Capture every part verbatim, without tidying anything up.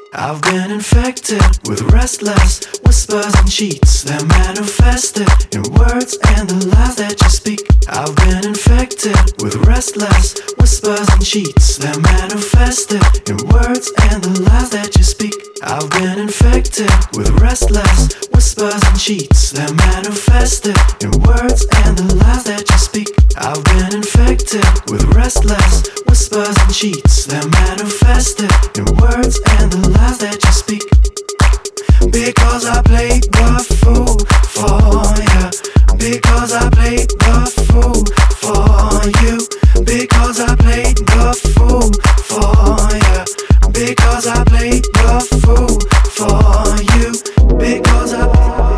I've been infected with restless whispers and cheats that manifested in words and the lies that you speak. I've been infected with restless whispers and cheats that manifested in words and the lies that you speak. I've been infected with restless whispers and cheats that manifested in words and the lies that you speak. I've been infected with restless whispers and cheats that manifested in words and the lies that you speak. Because I played the fool for you. Because I played the fool for you. Because I played the fool for you. Because I played the fool for you. Because I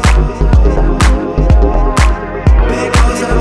Because I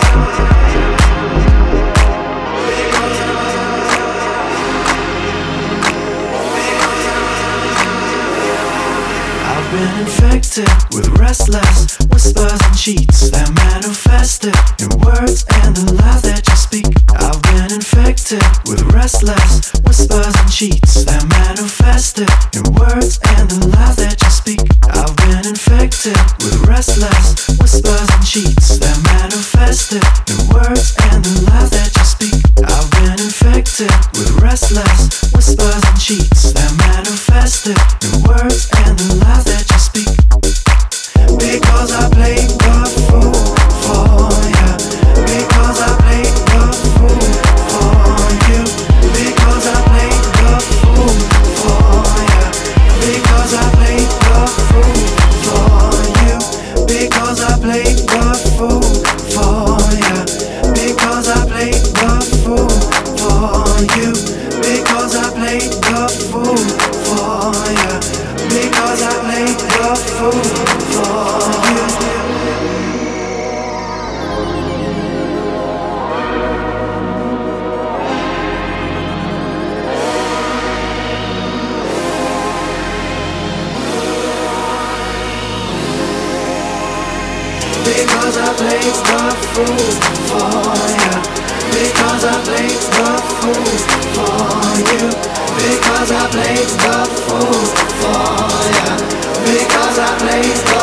I've been infected with restless whispers and cheats that manifested in words and the lies that you speak. I've been infected with restless whispers and cheats that manifested in words and the lies that you speak. I've been infected with restless whispers and cheats that manifested in words and the lies that you speak. I've been infected with restless whispers and cheats that manifested in words and the lies that you speak. Because I played the fool for you. Because I played the fool for you. Because I played the fool for you. Because I played the fool for you. Because I played the fool for you. Because I played the fool for you. Because I played the fool for you. Because I played the fool for you. Because I played the fool for you. Because I played the fool for you. Because I played the fool for you. Because I played the